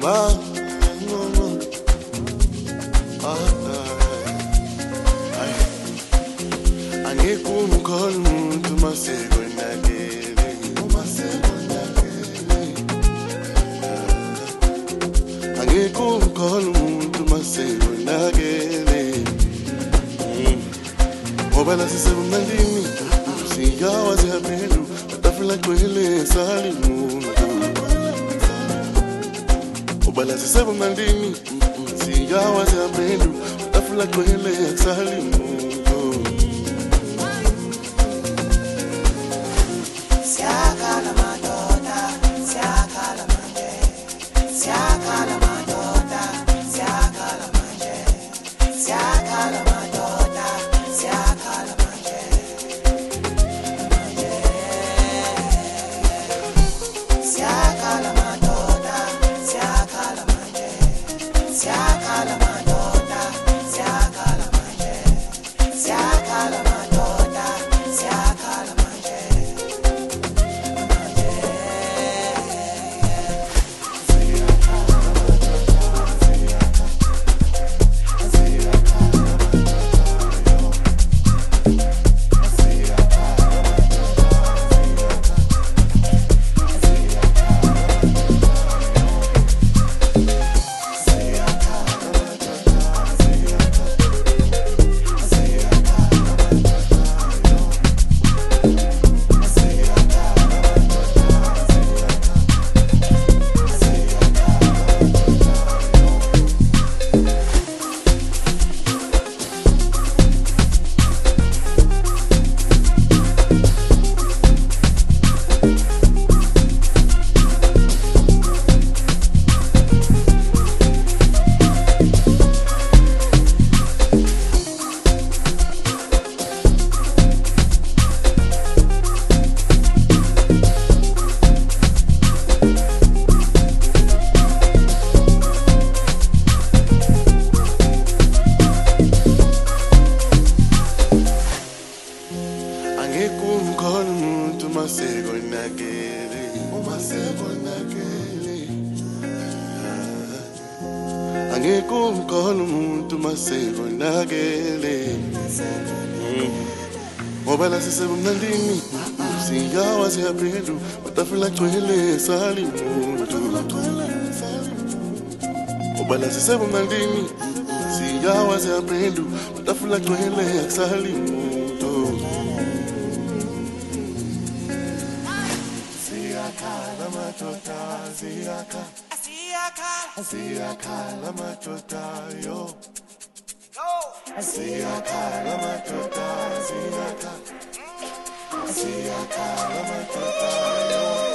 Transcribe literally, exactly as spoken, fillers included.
Ah, no, no. Ah, ah. Angeke umkhole umuntu maseko nakele, maseko nakele. Angeke umkhole umuntu maseko nakele. Ngoba la sisebumnandini, siyawa siyaphelu, batafuna gcwele sali umuntu. Ngoba la sisebumnandini, siyawa siyaphelu, batafuna gcwele sali umuntu. Siakala madoda, siakala manje, siakala madoda, siakala manje, siakala madoda, siakala manje, manje. Siakala madoda, siakala manje, siakala madoda, siakala manje, siakala madoda, siakala manje. Umkhole umuntu maseko nakele, maseko nakele. Angeke umkhole umuntu maseko nakele. Ngoba la sisebumnandini, siyawa siyaphelu, batafuna gcwele sali umuntu. Ngoba la sisebumnandini, siyawa siyaphelu, batafuna gcwele sali umuntu. Siyakhala madoda, siyakhala, siyakhala, siyakhala madoda yo. Siyakhala madoda, siyakhala, siyakhala madoda yo.